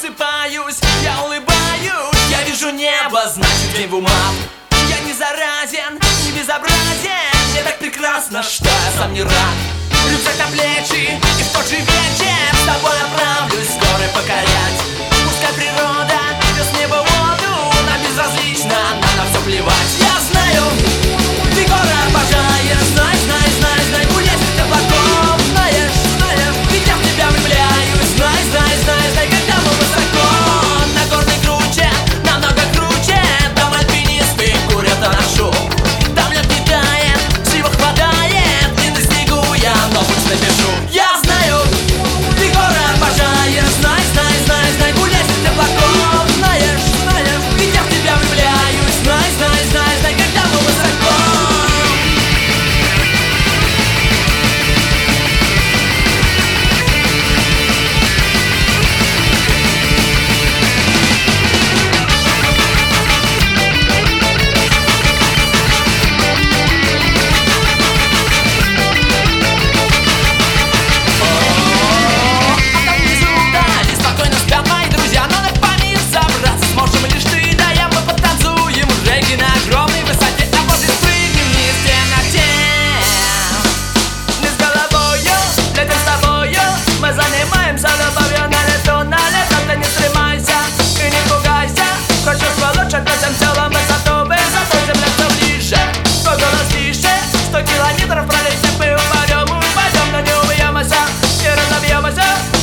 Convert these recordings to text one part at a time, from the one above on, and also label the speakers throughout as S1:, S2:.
S1: просыпаюсь, я улыбаюсь. Я вижу небо, значит день в умах. Я не заразен, не безобразен. Мне так прекрасно, что я сам не рад. Рюкзак на плечи, и в тот же вечер с тобой отправлюсь горы покорять. Пускай природа пьет с неба воду, нам безразлично, нам на все плевать. Я знаю, ты горы обожаешь. Знай, знай, знай, знай, гулять с облаком. Знаешь, знаешь, ведь я в тебя влюбляюсь. Знай, знай, знай, знай, когда мы высоко. На горной круче, намного круче. Там альпинисты курят нашу. Там лед не тает, всего хватает. И на снегу я новый напишу. Я знаю, ты горы обожаешь. Знай, знай, знай, знай, гулять с облаком. Знаешь, знаешь, ведь я в тебя влюбляюсь. Знай, знай, знай, знай, когда мы высоко.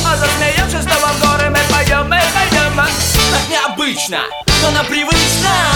S1: Но она привычна.